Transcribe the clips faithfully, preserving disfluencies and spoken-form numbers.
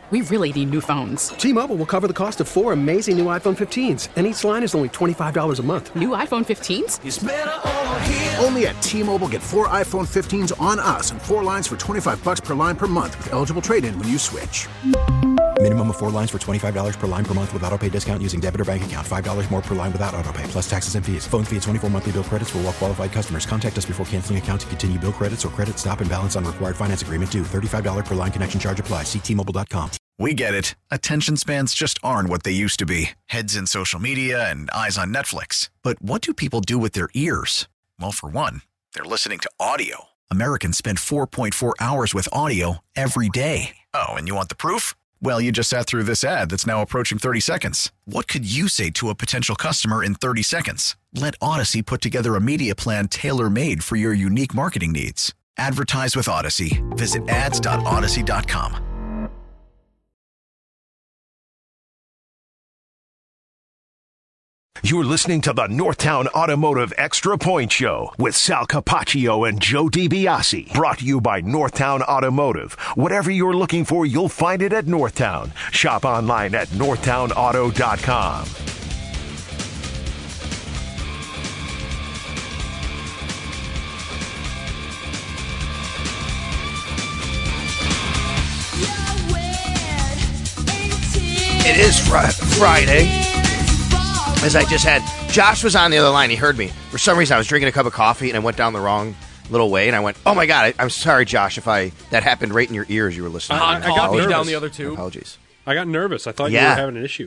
We really need new phones. T-Mobile will cover the cost of four amazing new iPhone fifteens, and each line is only twenty-five dollars a month. New iPhone fifteens? It's better over here. Only at T-Mobile, get four iPhone fifteens on us and four lines for twenty-five dollars per line per month with eligible trade-in when you switch. Minimum of four lines for twenty-five dollars per line per month with autopay discount using debit or bank account. five dollars more per line without autopay, plus taxes and fees. Phone fee at twenty-four monthly bill credits for well-qualified customers. Contact us before canceling account to continue bill credits or credit stop and balance on required finance agreement due. thirty-five dollars per line connection charge applies. See T Mobile dot com. We get it. Attention spans just aren't what they used to be. Heads in social media and eyes on Netflix. But what do people do with their ears? Well, for one, they're listening to audio. Americans spend four point four hours with audio every day. Oh, and you want the proof? Well, you just sat through this ad that's now approaching thirty seconds. What could you say to a potential customer in thirty seconds? Let Odyssey put together a media plan tailor-made for your unique marketing needs. Advertise with Odyssey. Visit ads dot odyssey dot com. You're listening to the Northtown Automotive Extra Point Show with Sal Capaccio and Joe DiBiase. Brought to you by Northtown Automotive. Whatever you're looking for, you'll find it at Northtown. Shop online at northtown auto dot com. It is fr- Friday. As I just had, Josh was on the other line. He heard me. For some reason, I was drinking a cup of coffee, and I went down the wrong little way, and I went, oh, my God, I, I'm sorry, Josh, if I that happened right in your ears you were listening. Uh, I got nervous. down the other two. Apologies. I got nervous. I thought yeah. you were having an issue.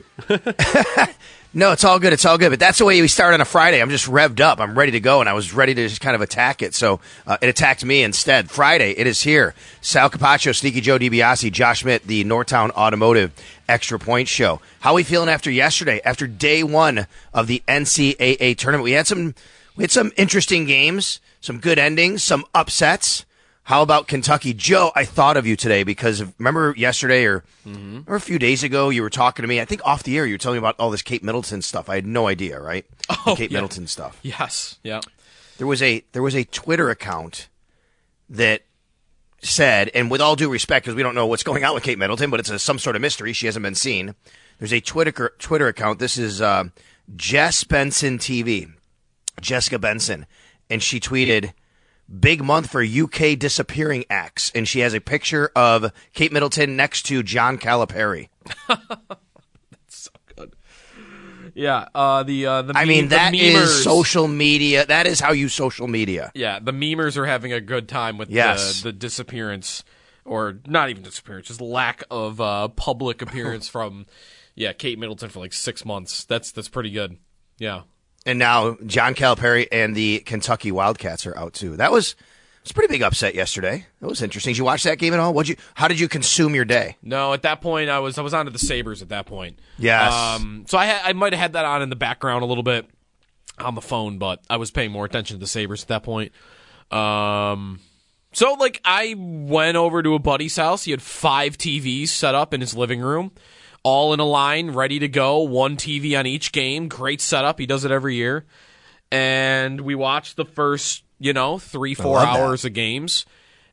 No, it's all good. It's all good. But that's the way we start on a Friday. I'm just revved up. I'm ready to go, and I was ready to just kind of attack it. So uh, it attacked me instead. Friday, it is here. Sal Capaccio, Sneaky Joe DiBiase, Josh Schmidt, the Northtown Automotive Extra Point Show. How are we feeling after yesterday? After day one of the N C double A tournament, we had some we had some interesting games, some good endings, some upsets. How about Kentucky? Joe, I thought of you today because of, remember yesterday or, mm-hmm. or a few days ago you were talking to me, I think off the air, you were telling me about all this Kate Middleton stuff. I had no idea, right? Oh, the Kate yeah. Middleton stuff. Yes, yeah. There was a there was a Twitter account that said, and with all due respect, because we don't know what's going on with Kate Middleton, but it's a, some sort of mystery. She hasn't been seen. There's a Twitter Twitter account. This is uh, Jess Benson T V, Jessica Benson, and she tweeted, big month for U K disappearing acts, and she has a picture of Kate Middleton next to John Calipari. That's so good. Yeah, uh, the uh, the I meme, mean that the memers, is social media. That is how you social media. Yeah, the memers are having a good time with yes. the, the disappearance, or not even disappearance, just lack of uh, public appearance from yeah Kate Middleton for like six months. That's that's pretty good. Yeah. And now John Calipari and the Kentucky Wildcats are out too. That was, it was a pretty big upset yesterday. That was interesting. Did you watch that game at all? What'd you? How did you consume your day? No, at that point I was I was on to the Sabres at that point. Yes. Um, so I ha- I might have had that on in the background a little bit on the phone, but I was paying more attention to the Sabres at that point. Um, so like I went over to a buddy's house. He had five T Vs set up in his living room, all in a line, ready to go, one T V on each game. Great setup. He does it every year. And we watched the first, you know, three, four hours that. of games.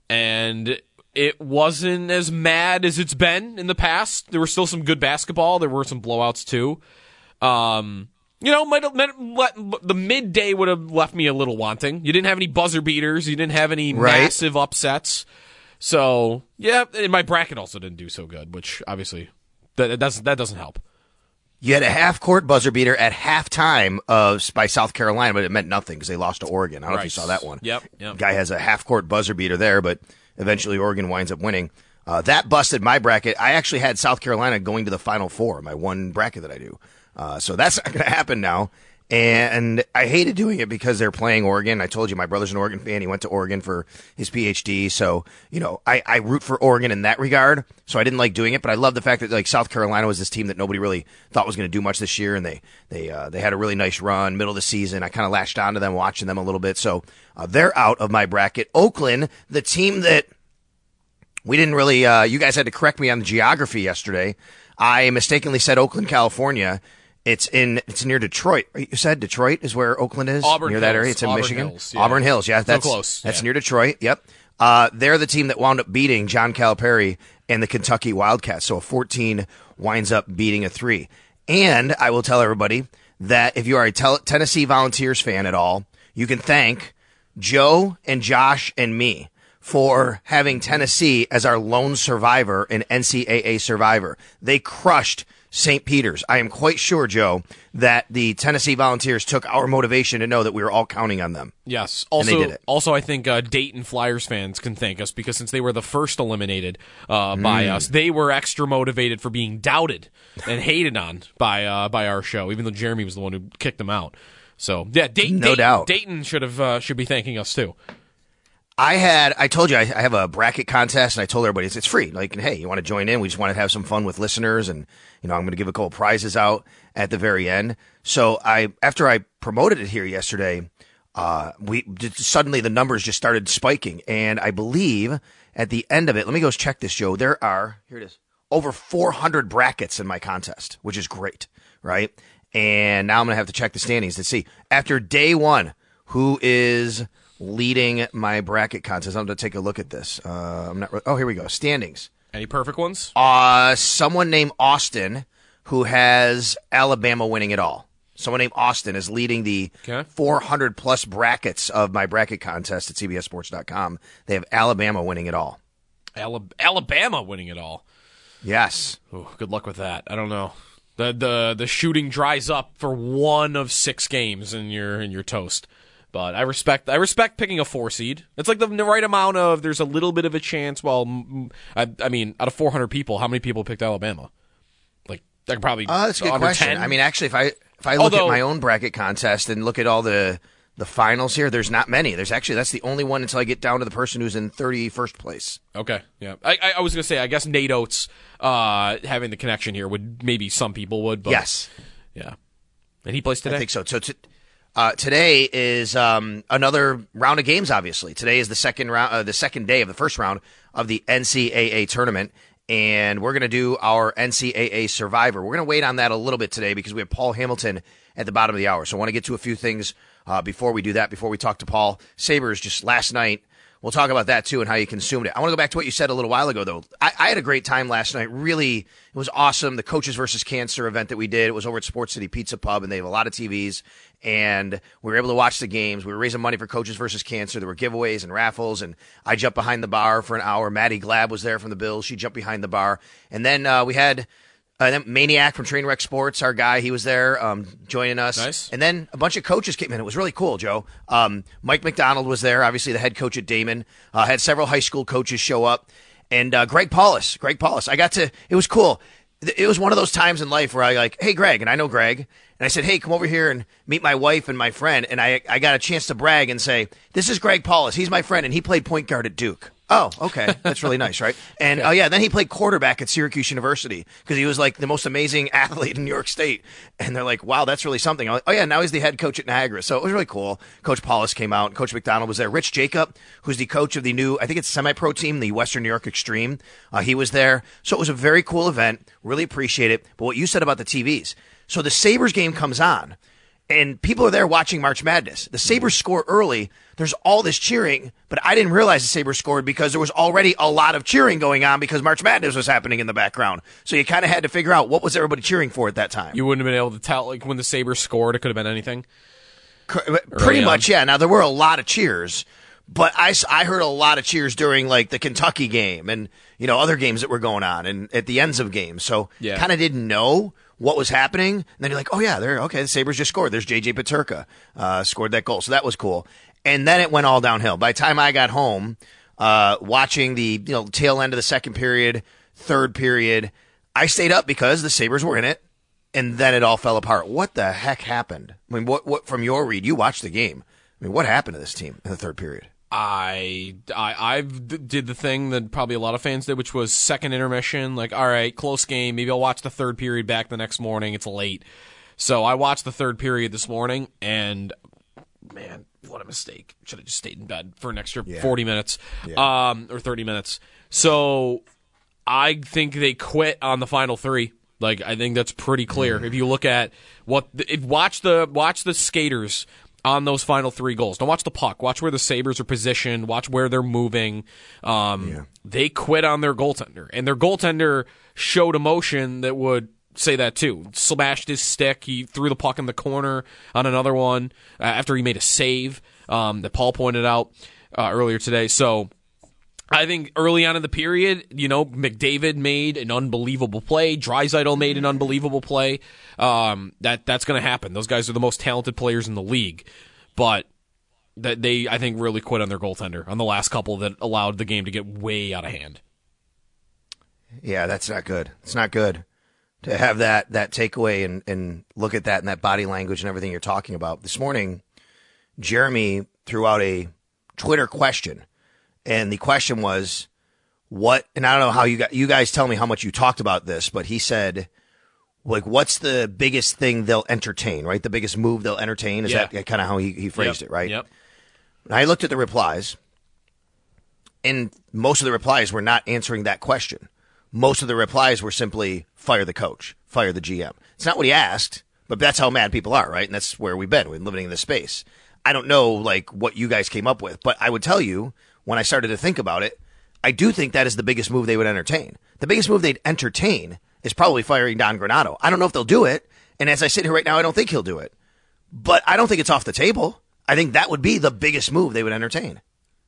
And it wasn't as mad as it's been in the past. There was still some good basketball. There were some blowouts, too. Um, you know, might have, might have let, the midday would have left me a little wanting. You didn't have any buzzer beaters. You didn't have any right. massive upsets. So, yeah, and my bracket also didn't do so good, which obviously... That doesn't that doesn't help. You had a half-court buzzer beater at halftime of by South Carolina, but it meant nothing because they lost to Oregon. I don't right. know if you saw that one. Yep, yep. Guy has a half-court buzzer beater there, but eventually Oregon winds up winning. Uh, that busted my bracket. I actually had South Carolina going to the Final Four, my one bracket that I do. Uh, so that's not going to happen now. And I hated doing it because they're playing Oregon. I told you my brother's an Oregon fan. He went to Oregon for his P H D. So, you know, I, I root for Oregon in that regard. So I didn't like doing it, but I love the fact that like South Carolina was this team that nobody really thought was going to do much this year. And they, they, uh, they had a really nice run middle of the season. I kind of latched onto them, watching them a little bit. So uh, they're out of my bracket. Oakland, the team that we didn't really, uh, you guys had to correct me on the geography yesterday. I mistakenly said Oakland, California. It's in. It's near Detroit. You said Detroit is where Oakland is? Auburn near Hills. that area. It's in Auburn Michigan. Hills, yeah. Auburn Hills. Yeah, that's so close. That's yeah. near Detroit. Yep. Uh, they're the team that wound up beating John Calipari and the Kentucky Wildcats. So a fourteen winds up beating a three. And I will tell everybody that if you are a tel- Tennessee Volunteers fan at all, you can thank Joe and Josh and me for having Tennessee as our lone survivor in N C double A Survivor. They crushed Saint Peter's. I am quite sure, Joe, that the Tennessee Volunteers took our motivation to know that we were all counting on them. Yes. Also, and they did it. also I think uh, Dayton Flyers fans can thank us because since they were the first eliminated uh, by Mm. us, they were extra motivated for being doubted and hated on by uh, by our show, even though Jeremy was the one who kicked them out. So, yeah, Dayton, No Dayton, doubt. Dayton should have uh, should be thanking us, too. I had, I told you, I, I have a bracket contest, and I told everybody it's, it's free. Like, hey, you want to join in? We just want to have some fun with listeners, and you know, I'm going to give a couple prizes out at the very end. So I, after I promoted it here yesterday, uh, we suddenly the numbers just started spiking, and I believe at the end of it, let me go check this, Joe. There are here it is over four hundred brackets in my contest, which is great, right? And now I'm going to have to check the standings to see after day one who is leading my bracket contest. I'm going to take a look at this. Uh, I'm not. Oh, here we go. Standings. Any perfect ones? Uh, someone named Austin who has Alabama winning it all. Someone named Austin is leading the Okay. four hundred plus brackets of my bracket contest at C B S Sports dot com. They have Alabama winning it all. Alab- Alabama winning it all. Yes. Ooh, good luck with that. I don't know. The the the shooting dries up for one of six games and you're and you're toast. But I respect I respect picking a four seed. It's like the, the right amount of there's a little bit of a chance. Well, mm, I, I mean, out of four hundred people, how many people picked Alabama? Like I could probably Uh, that's a good under question. ten? I mean, actually, if I if I look Although- at my own bracket contest and look at all the the finals here, there's not many. There's actually that's the only one until I get down to the person who's in thirty-first place. Okay, yeah. I, I, I was gonna say I guess Nate Oates uh, having the connection here would maybe some people would, but Yes. yeah. And he plays today. I think so. So t- uh, today is um, another round of games. Obviously, today is the second round, uh, the second day of the first round of the N C double A tournament, and we're going to do our N C double A Survivor. We're going to wait on that a little bit today because we have Paul Hamilton at the bottom of the hour. So I want to get to a few things uh, before we do that. Before we talk to Paul Sabres, just last night. We'll talk about that, too, and how you consumed it. I want to go back to what you said a little while ago, though. I, I had a great time last night. Really, it was awesome. The Coaches versus Cancer event that we did, it was over at Sports City Pizza Pub, and they have a lot of T Vs, and we were able to watch the games. We were raising money for Coaches versus Cancer. There were giveaways and raffles, and I jumped behind the bar for an hour. Maddie Glab was there from the Bills. She jumped behind the bar. And then uh, we had... Uh, then Maniac from Trainwreck Sports, our guy, he was there um, joining us. Nice. And then a bunch of coaches came in. It was really cool, Joe. Um, Mike McDonald was there, obviously the head coach at Damon. Uh, had several high school coaches show up. And uh, Greg Paulus, Greg Paulus. I got to, it was cool. It was one of those times in life where I like, hey, Greg, and I know Greg. And I said, hey, come over here and meet my wife and my friend. And I, I got a chance to brag and say, this is Greg Paulus. He's my friend, and he played point guard at Duke. Oh, okay. That's really nice, right? And, oh, yeah, then he played quarterback at Syracuse University because he was, like, the most amazing athlete in New York State. And they're like, wow, that's really something. I'm like, oh, yeah, now he's the head coach at Niagara. So it was really cool. Coach Paulus came out. Coach McDonald was there. Rich Jacob, who's the coach of the new, I think it's semi-pro team, the Western New York Extreme. Uh, he was there. So it was a very cool event. Really appreciate it. But what you said about the T Vs. So the Sabres game comes on. And people are there watching March Madness. The Sabres score early. There's all this cheering, but I didn't realize the Sabres scored because there was already a lot of cheering going on because March Madness was happening in the background. So you kind of had to figure out what was everybody cheering for at that time. You wouldn't have been able to tell, like when the Sabres scored, it could have been anything. Pretty on. much, yeah. Now, there were a lot of cheers, but I, s- I heard a lot of cheers during, like, the Kentucky game and, you know, other games that were going on and at the ends of games. So Yeah. kind of didn't know what was happening. And then you're like, oh, yeah, they're okay. The Sabres just scored. There's J J Paterka uh, scored that goal. So that was cool. And then it went all downhill. By the time I got home, uh, watching the you know tail end of the second period, third period, I stayed up because the Sabres were in it. And then it all fell apart. What the heck happened? I mean, what what from your read? You watched the game. I mean, what happened to this team in the third period? I, I I've d- did the thing that probably a lot of fans did, which was second intermission. Like, all right, close game. Maybe I'll watch the third period back the next morning. It's late, so I watched the third period this morning, and man, what a mistake! Should have just stayed in bed for an extra Yeah. forty minutes, Yeah. um, or thirty minutes. So I think they quit on the final three. Like, I think that's pretty clear. Mm. If you look at what, if watch the watch the skaters on those final three goals. Don't watch the puck. Watch where the Sabres are positioned. Watch where they're moving. Um, yeah. They quit on their goaltender, and their goaltender showed emotion that would say that too. Smashed his stick. He threw the puck in the corner on another one uh, after he made a save um, that Paul pointed out uh, earlier today. So I think early on in the period, you know, McDavid made an unbelievable play. Draisaitl made an unbelievable play. Um, that that's going to happen. Those guys are the most talented players in the league, but that they, I think, really quit on their goaltender on the last couple that allowed the game to get way out of hand. Yeah, that's not good. It's not good to have that that takeaway and and look at that and that body language and everything you're talking about. This morning, Jeremy threw out a Twitter question. And the question was, what, and I don't know how you got, you guys tell me how much you talked about this, but he said, like, what's the biggest thing they'll entertain, right? The biggest move they'll entertain? Is yeah. that kind of how he, he phrased yep. it, right? Yep. And I looked at the replies, and most of the replies were not answering that question. Most of the replies were simply, fire the coach, fire the G M. It's not what he asked, but that's how mad people are, right? And that's where we've been. We've been living in this space. I don't know, like, what you guys came up with, but I would tell you, when I started to think about it, I do think that is the biggest move they would entertain. The biggest move they'd entertain is probably firing Don Granato. I don't know if they'll do it, and as I sit here right now, I don't think he'll do it. But I don't think it's off the table. I think that would be the biggest move they would entertain.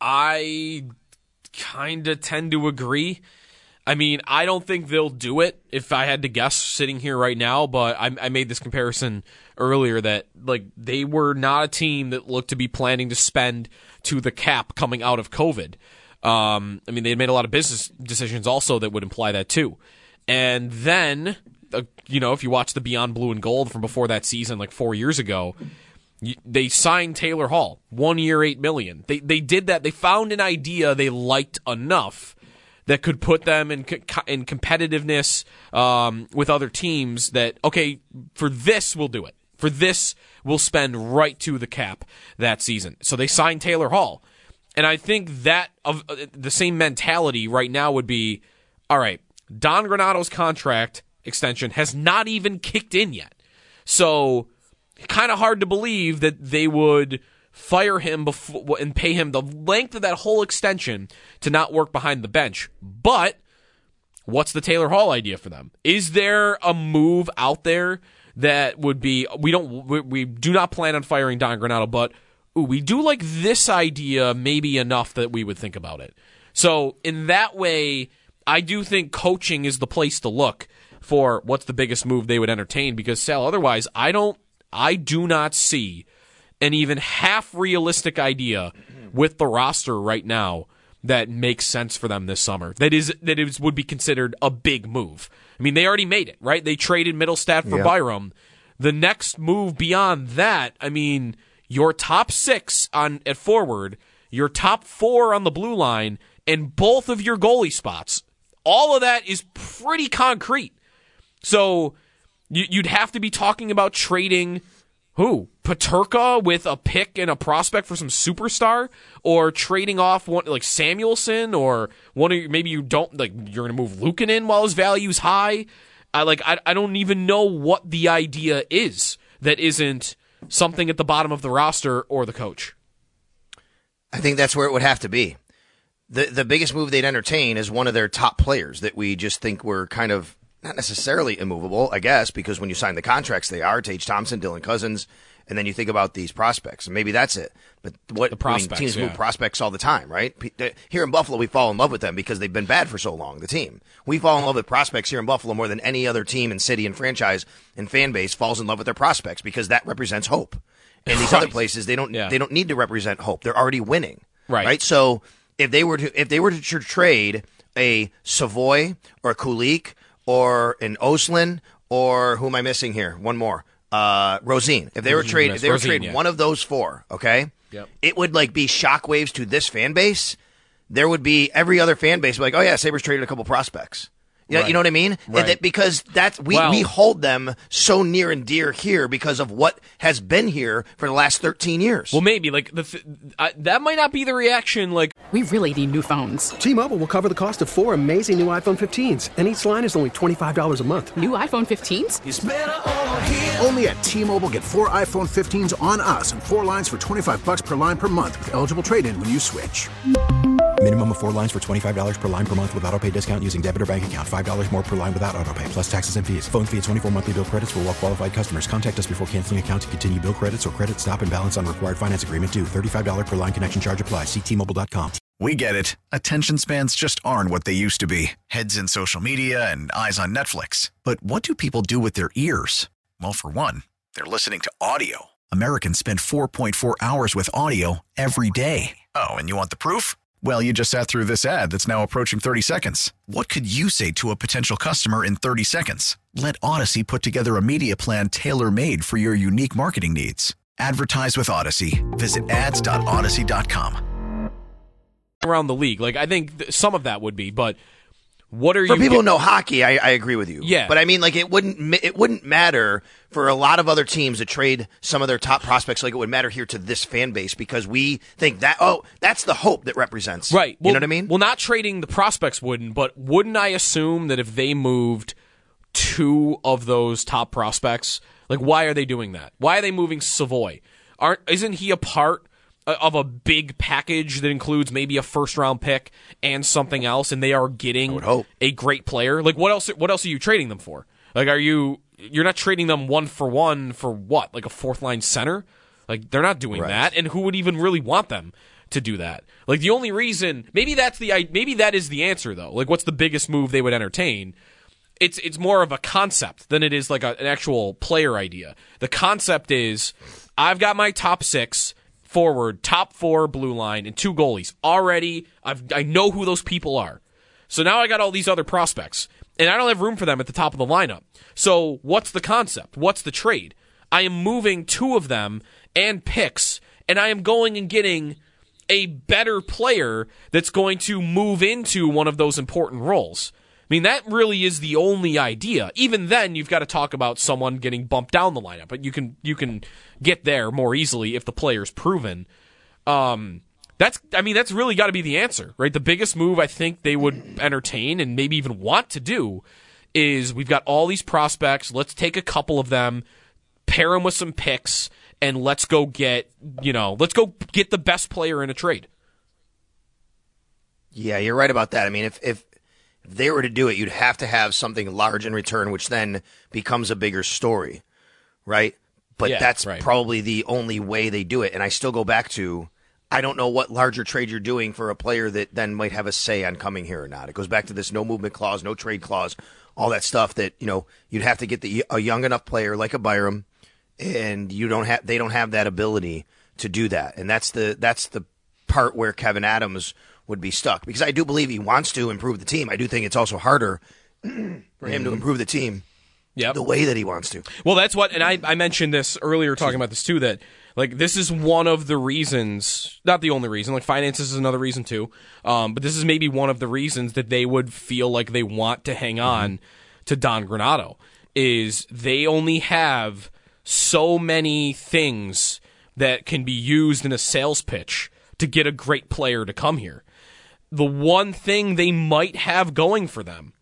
I kind of tend to agree. I mean, I don't think they'll do it if I had to guess sitting here right now, but I, I made this comparison earlier that, like, they were not a team that looked to be planning to spend to the cap coming out of COVID. Um, I mean, they had made a lot of business decisions also that would imply that too. And then, uh, you know, if you watch the Beyond Blue and Gold from before that season, like four years ago, you, they signed Taylor Hall, one year, eight million dollars. They they did that. They found an idea they liked enough that could put them in in competitiveness um, with other teams that, okay, for this, we'll do it. For this, we'll spend right to the cap that season. So they signed Taylor Hall. And I think that of uh, the same mentality right now would be, all right, Don Granato's contract extension has not even kicked in yet. So kind of hard to believe that they would fire him before and pay him the length of that whole extension to not work behind the bench. But what's the Taylor Hall idea for them? Is there a move out there that would be, we don't, we, we do not plan on firing Don Granato, but ooh, we do like this idea maybe enough that we would think about it. So in that way, I do think coaching is the place to look for what's the biggest move they would entertain, because Sal, otherwise, I don't, I do not see an even half realistic idea with the roster right now that makes sense for them this summer. That is that is would be considered a big move. I mean, they already made it, right? They traded Middlestat for yep. Byram. The next move beyond that, I mean, your top six on at forward, your top four on the blue line, and both of your goalie spots. All of that is pretty concrete. So you'd have to be talking about trading who? Peterka with a pick and a prospect for some superstar, or trading off one like Samuelson, or one of maybe you don't like you're going to move Luukkonen while his value's high. I like I I don't even know what the idea is that isn't something at the bottom of the roster or the coach. I think that's where it would have to be. The the biggest move they'd entertain is one of their top players that we just think were kind of not necessarily immovable, I guess, because when you sign the contracts, they are Tage Thompson, Dylan Cousins, and then you think about these prospects, and maybe that's it. But what the prospects, I mean, teams yeah. move prospects all the time, right? Here in Buffalo, we fall in love with them because they've been bad for so long, the team. We fall in love with prospects here in Buffalo more than any other team and city and franchise and fan base falls in love with their prospects, because that represents hope. In these right. other places, they don't yeah. they don't need to represent hope. They're already winning. Right. Right? So if they were to if they were to trade a Savoy or a Kulik or an Oslin, or who am I missing here? One more. Uh, Rosine. If they were trade, if they were trade yeah. one of those four, okay, yep. it would like be shockwaves to this fan base. There would be every other fan base like, oh yeah, Sabres traded a couple prospects. You know, right. you know what I mean? Right. That, because that's we well, we hold them so near and dear here because of what has been here for the last thirteen years. Well, maybe like the th- uh, that might not be the reaction like. We really need new phones. T-Mobile will cover the cost of four amazing new iPhone fifteens, and each line is only twenty-five dollars a month. New iPhone fifteens? It's better over here. Only at T-Mobile, get four iPhone fifteens on us and four lines for twenty-five bucks per line per month with eligible trade-in when you switch. Minimum of four lines for twenty-five dollars per line per month with autopay discount using debit or bank account. five dollars more per line without autopay, plus taxes and fees. Phone fee at twenty-four monthly bill credits for well-qualified customers. Contact us before canceling account to continue bill credits or credit stop and balance on required finance agreement due. thirty-five dollars per line connection charge applies. See T Mobile dot com. We get it. Attention spans just aren't what they used to be. Heads in social media and eyes on Netflix. But what do people do with their ears? Well, for one, they're listening to audio. Americans spend four point four hours with audio every day. Oh, and you want the proof? Well, you just sat through this ad that's now approaching thirty seconds. What could you say to a potential customer in thirty seconds? Let Odyssey put together a media plan tailor-made for your unique marketing needs. Advertise with Odyssey. Visit ads dot odyssey dot com. Around the league, like I think th- some of that would be, but what are for you people get- who know hockey? I, I agree with you. Yeah, but I mean, like it wouldn't ma- it wouldn't matter for a lot of other teams to trade some of their top prospects, like it would matter here to this fan base because we think that oh, that's the hope that represents. Right. Well, you know what I mean? Well, not trading the prospects wouldn't, but wouldn't I assume that if they moved two of those top prospects, like why are they doing that? Why are they moving Savoy? Aren't isn't he a part of a big package that includes maybe a first round pick and something else, and they are getting a great player? Like what else? What else are you trading them for? Like, are you? You're not trading them one for one for what? Like a fourth line center? Like they're not doing right. that, and who would even really want them to do that? Like the only reason, maybe that's the maybe that is the answer though. Like what's the biggest move they would entertain? It's it's more of a concept than it is like a, an actual player idea. The concept is I've got my top six. Forward, top four blue line, and two goalies. Already, I've, I know who those people are. So now I got all these other prospects, and I don't have room for them at the top of the lineup. So what's the concept? What's the trade? I am moving two of them and picks, and I am going and getting a better player that's going to move into one of those important roles. I mean, that really is the only idea. Even then, you've got to talk about someone getting bumped down the lineup, but you can you can get there more easily if the player's proven. Um, that's I mean, that's really got to be the answer, right? The biggest move I think they would entertain and maybe even want to do is we've got all these prospects. Let's take a couple of them, pair them with some picks, and let's go get you know let's go get the best player in a trade. Yeah, you're right about that. I mean, if if If they were to do it, you'd have to have something large in return, which then becomes a bigger story, right? But yeah, that's right. probably the only way they do it. And I still go back to, I don't know what larger trade you're doing for a player that then might have a say on coming here or not. It goes back to this no movement clause, no trade clause, all that stuff that, you know, you'd have to get the a young enough player like a Byram, and you don't have they don't have that ability to do that. And that's the that's the part where Kevyn Adams would be stuck, because I do believe he wants to improve the team. I do think it's also harder for him mm-hmm. to improve the team yep. the way that he wants to. Well, that's what, and I, I mentioned this earlier talking about this too, that like this is one of the reasons, not the only reason, like finances is another reason too, um, but this is maybe one of the reasons that they would feel like they want to hang on mm-hmm. to Don Granato, is they only have so many things that can be used in a sales pitch to get a great player to come here. The one thing they might have going for them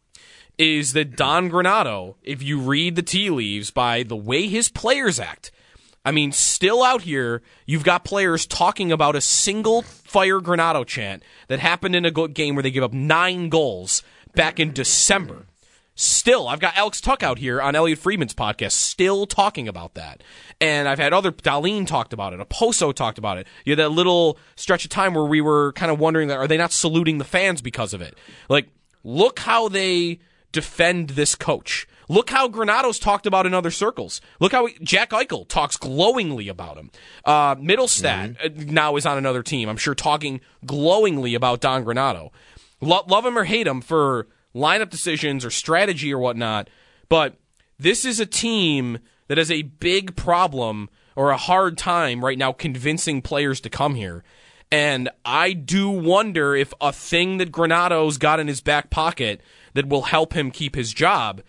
is that Don Granato, if you read the tea leaves by the way his players act, I mean, still out here, you've got players talking about a single fire Granato chant that happened in a game where they give up nine goals back in December. Still, I've got Alex Tuck out here on Elliot Friedman's podcast still talking about that. And I've had other, Darlene talked about it, Oposo talked about it. You had that little stretch of time where we were kind of wondering, that are they not saluting the fans because of it? Like, look how they defend this coach. Look how Granato's talked about in other circles. Look how Jack Eichel talks glowingly about him. Uh, Middlestat mm-hmm. now is on another team, I'm sure, talking glowingly about Don Granato. Lo- love him or hate him for lineup decisions or strategy or whatnot, but this is a team that has a big problem or a hard time right now convincing players to come here. And I do wonder if a thing that Granato's got in his back pocket that will help him keep his job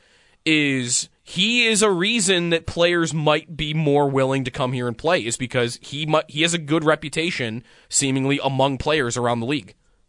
is he is a reason that players might be more willing to come here and play, is because he might, he has a good reputation seemingly among players around the league.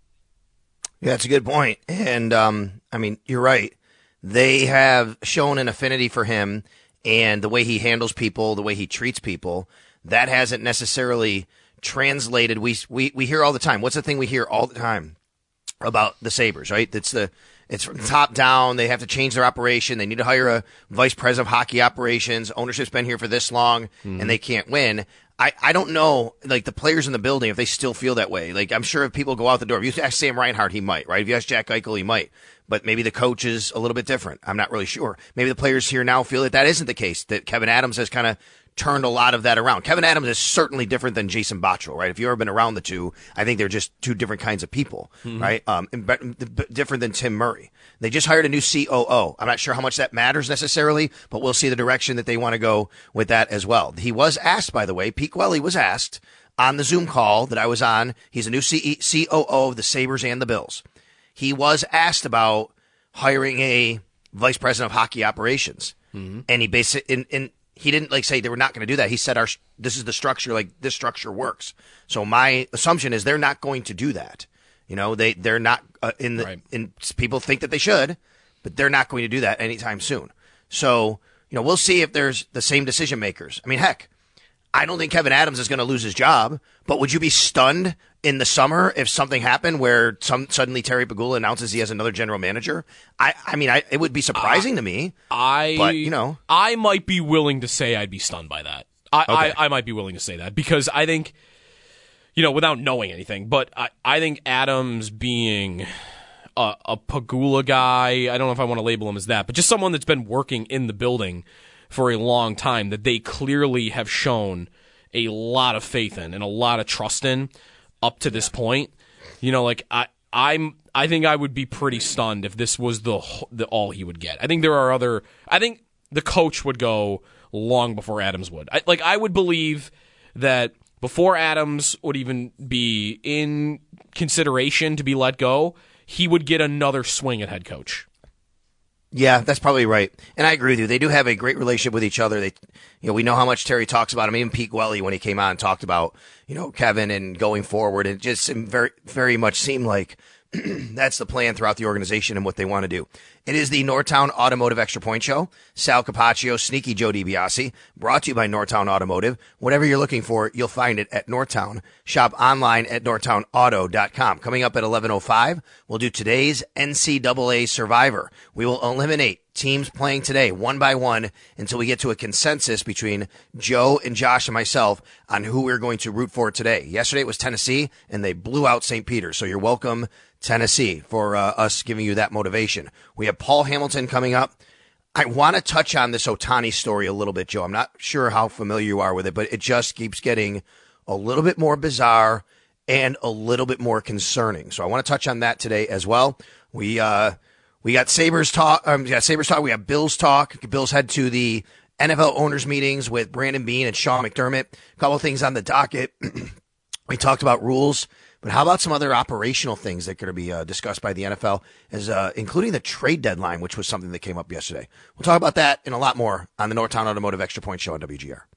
Yeah, that's a good point. And, um, I mean, you're right. They have shown an affinity for him and the way he handles people, the way he treats people. That hasn't necessarily translated. We, we, we hear all the time. What's the thing we hear all the time about the Sabres, right? It's the, it's from the top down. They have to change their operation. They need to hire a vice president of hockey operations. Ownership's been here for this long mm-hmm. and they can't win. I, I don't know, like, the players in the building, if they still feel that way. Like, I'm sure if people go out the door, if you ask Sam Reinhart, he might, right? If you ask Jack Eichel, he might. But maybe the coach is a little bit different. I'm not really sure. Maybe the players here now feel that that isn't the case, that Kevyn Adams has kind of turned a lot of that around. Kevyn Adams is certainly different than Jason Botterill, right? If you've ever been around the two, I think they're just two different kinds of people, mm-hmm. right? Um, and, but, different than Tim Murray. They just hired a new C O O. I'm not sure how much that matters necessarily, but we'll see the direction that they want to go with that as well. He was asked, by the way, Pete Gwelly was asked on the Zoom call that I was on. He's a new C O O of the Sabres and the Bills. He was asked about hiring a vice president of hockey operations, mm-hmm. and he basically, in, in, he didn't like say they were not going to do that. He said, "Our this is the structure. Like this structure works." So my assumption is they're not going to do that. You know, they they're not uh, in the right. in people think that they should, but they're not going to do that anytime soon. So you know, we'll see if there's the same decision makers. I mean, heck, I don't think Kevyn Adams is going to lose his job. But would you be stunned in the summer if something happened where some suddenly Terry Pegula announces he has another general manager? I, I mean, I, it would be surprising uh, to me. I, but you know, I might be willing to say I'd be stunned by that. I, okay. I, I might be willing to say that because I think, you know, without knowing anything, but I, I think Adams being a, a Pegula guy, I don't know if I want to label him as that, but just someone that's been working in the building for a long time that they clearly have shown a lot of faith in and a lot of trust in up to this point. You know, like I, I'm, I think I would be pretty stunned if this was the, the all he would get. I think there are other. I think the coach would go long before Adams would. I, like I would believe that before Adams would even be in consideration to be let go, he would get another swing at head coach. Yeah, that's probably right. And I agree with you. They do have a great relationship with each other. They, you know, we know how much Terry talks about him. Even Pete Gwelly, when he came on, talked about, you know, Kevyn and going forward. It just very, very much seemed like that's the plan throughout the organization and what they want to do. It is the Northtown Automotive Extra Point Show. Sal Capaccio, Sneaky Joe DiBiase, brought to you by Northtown Automotive. Whatever you're looking for, you'll find it at Northtown. Shop online at northtown auto dot com. Coming up at eleven oh five, we'll do today's N C double A Survivor. We will eliminate teams playing today one by one until we get to a consensus between Joe and Josh and myself on who we're going to root for today. Yesterday it was Tennessee, and they blew out Saint Peter's. So you're welcome, Tennessee, for uh, us giving you that motivation. We have Paul Hamilton coming up. I want to touch on this Ohtani story a little bit, Joe. I'm not sure how familiar you are with it, but it just keeps getting a little bit more bizarre and a little bit more concerning. So I want to touch on that today as well. We uh, we got Sabres talk. Um, we got Sabres talk. We got Bills talk. Bills head to the N F L owners meetings with Brandon Beane and Sean McDermott. A couple of things on the docket. We talked about rules, but how about some other operational things that are going to be uh, discussed by the N F L, as uh, including the trade deadline, which was something that came up yesterday. We'll talk about that and a lot more on the Northtown Automotive Extra Point Show on W G R.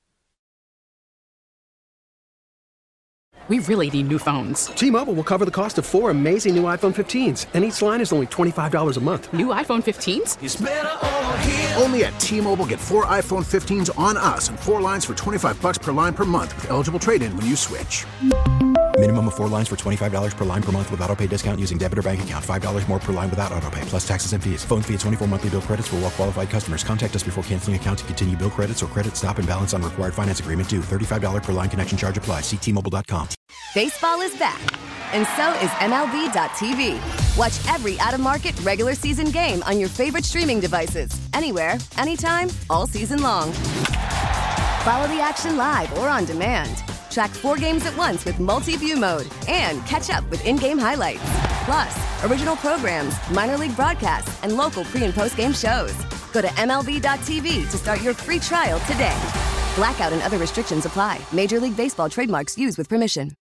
We really need new phones. T-Mobile will cover the cost of four amazing new iPhone fifteens, and each line is only twenty-five dollars a month. New iPhone fifteens? It's better over here. Only at T-Mobile, get four iPhone fifteens on us and four lines for twenty-five dollars per line per month with eligible trade-in when you switch. Minimum of four lines for twenty-five dollars per line per month with autopay discount using debit or bank account. five dollars more per line without autopay, plus taxes and fees. Phone fee at twenty-four monthly bill credits for well-qualified customers. Contact us before canceling account to continue bill credits or credit stop and balance on required finance agreement due. thirty-five dollars per line connection charge applies. See T Mobile dot com. Baseball is back, and so is M L B dot T V. Watch every out-of-market regular season game on your favorite streaming devices. Anywhere, anytime, all season long. Follow the action live or on demand. Track four games at once with multi-view mode and catch up with in-game highlights. Plus, original programs, minor league broadcasts, and local pre- and post-game shows. Go to M L B dot T V to start your free trial today. Blackout and other restrictions apply. Major League Baseball trademarks used with permission.